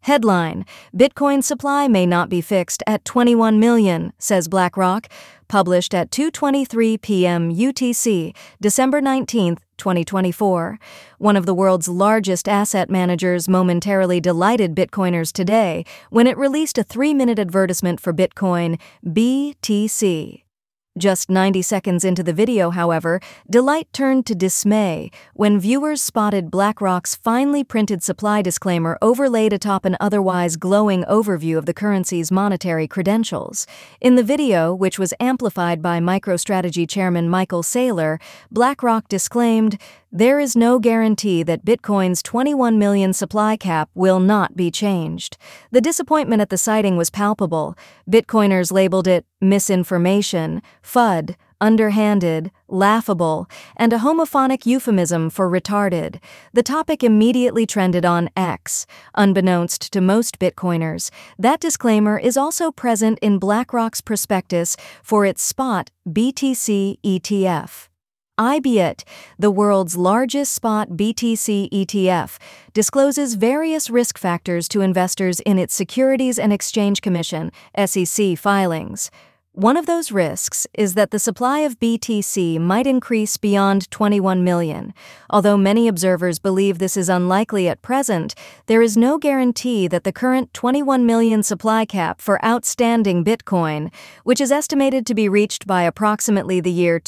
Headline: Bitcoin supply may not be fixed at 21 million, says BlackRock. Published at 2:23 p.m. UTC, December 19, 2024. One of the world's largest asset managers momentarily delighted Bitcoiners today when it released a 3-minute advertisement for Bitcoin BTC. Just 90 seconds into the video, however, delight turned to dismay when viewers spotted BlackRock's finely printed supply disclaimer overlaid atop an otherwise glowing overview of the currency's monetary credentials. In the video, which was amplified by MicroStrategy chairman Michael Saylor, BlackRock disclaimed, "There is no guarantee that Bitcoin's 21 million supply cap will not be changed." The disappointment at the sighting was palpable. Bitcoiners labeled it misinformation, FUD, underhanded, laughable, and a homophonic euphemism for retarded. The topic immediately trended on X. Unbeknownst to most Bitcoiners, that disclaimer is also present in BlackRock's prospectus for its spot BTC ETF. IBIT, the world's largest spot BTC ETF, discloses various risk factors to investors in its Securities and Exchange Commission (SEC) filings. One of those risks is that the supply of BTC might increase beyond 21 million. Although many observers believe this is unlikely at present, there is no guarantee that the current 21 million supply cap for outstanding Bitcoin, which is estimated to be reached by approximately the year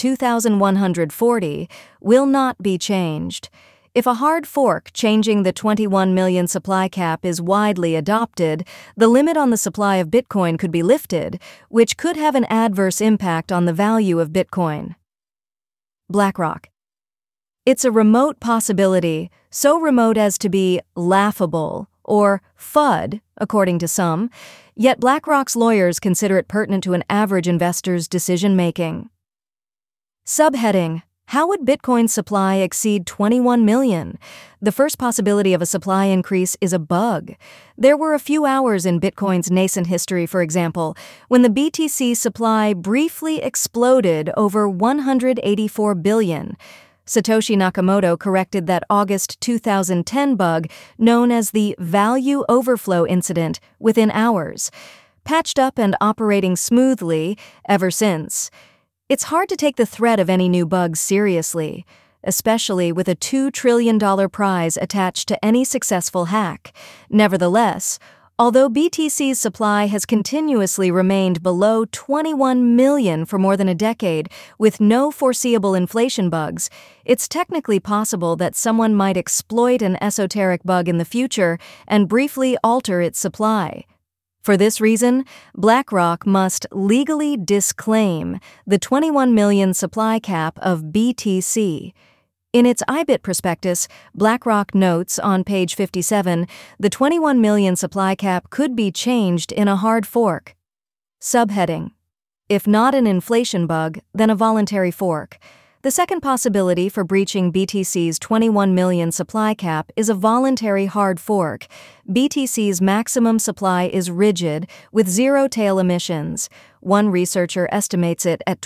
2140, will not be changed. If a hard fork changing the 21 million supply cap is widely adopted, the limit on the supply of Bitcoin could be lifted, which could have an adverse impact on the value of Bitcoin. BlackRock. It's a remote possibility, so remote as to be laughable, or FUD, according to some, yet BlackRock's lawyers consider it pertinent to an average investor's decision-making. Subheading: How would Bitcoin's supply exceed 21 million? The first possibility of a supply increase is a bug. There were a few hours in Bitcoin's nascent history, for example, when the BTC supply briefly exploded over 184 billion. Satoshi Nakamoto corrected that August 2010 bug known as the value overflow incident within hours, patched up and operating smoothly ever since. It's hard to take the threat of any new bugs seriously, especially with a $2 trillion prize attached to any successful hack. Nevertheless, although BTC's supply has continuously remained below 21 million for more than a decade with no foreseeable inflation bugs, it's technically possible that someone might exploit an esoteric bug in the future and briefly alter its supply. For this reason, BlackRock must legally disclaim the 21 million supply cap of BTC. In its IBIT prospectus, BlackRock notes on page 57, the 21 million supply cap could be changed in a hard fork. Subheading: If not an inflation bug, then a voluntary fork. The second possibility for breaching BTC's 21 million supply cap is a voluntary hard fork. BTC's maximum supply is rigid, with zero tail emissions. One researcher estimates it at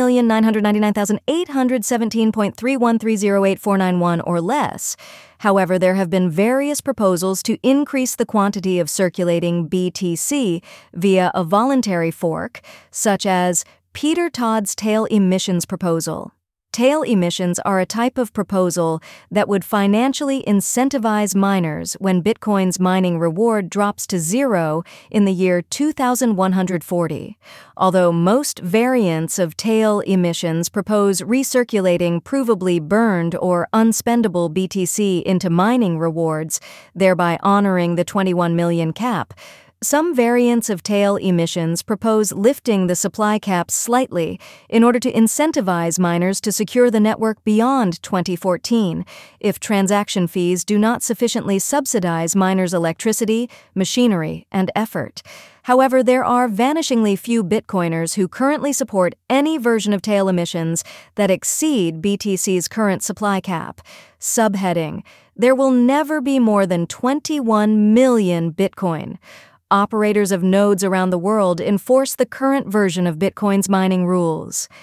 20,999,817.313084991 or less. However, there have been various proposals to increase the quantity of circulating BTC via a voluntary fork, such as Peter Todd's tail emissions proposal. Tail emissions are a type of proposal that would financially incentivize miners when Bitcoin's mining reward drops to zero in the year 2140. Although most variants of tail emissions propose recirculating provably burned or unspendable BTC into mining rewards, thereby honoring the 21 million cap, some variants of tail emissions propose lifting the supply cap slightly in order to incentivize miners to secure the network beyond 2014 if transaction fees do not sufficiently subsidize miners' electricity, machinery, and effort. However, there are vanishingly few Bitcoiners who currently support any version of tail emissions that exceed BTC's current supply cap. Subheading: There will never be more than 21 million Bitcoin. Operators of nodes around the world enforce the current version of Bitcoin's mining rules.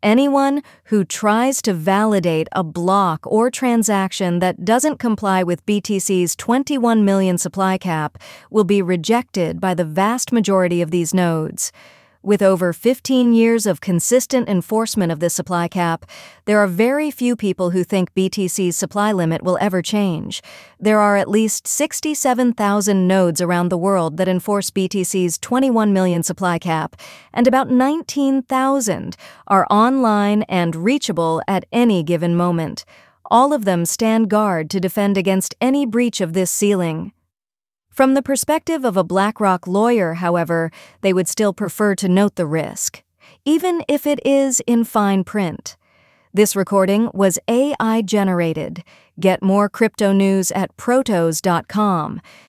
Anyone who tries to validate a block or transaction that doesn't comply with BTC's 21 million supply cap will be rejected by the vast majority of these nodes. With over 15 years of consistent enforcement of this supply cap, there are very few people who think BTC's supply limit will ever change. There are at least 67,000 nodes around the world that enforce BTC's 21 million supply cap, and about 19,000 are online and reachable at any given moment. All of them stand guard to defend against any breach of this ceiling. From the perspective of a BlackRock lawyer, however, they would still prefer to note the risk, even if it is in fine print. This recording was AI generated. Get more crypto news at protos.com.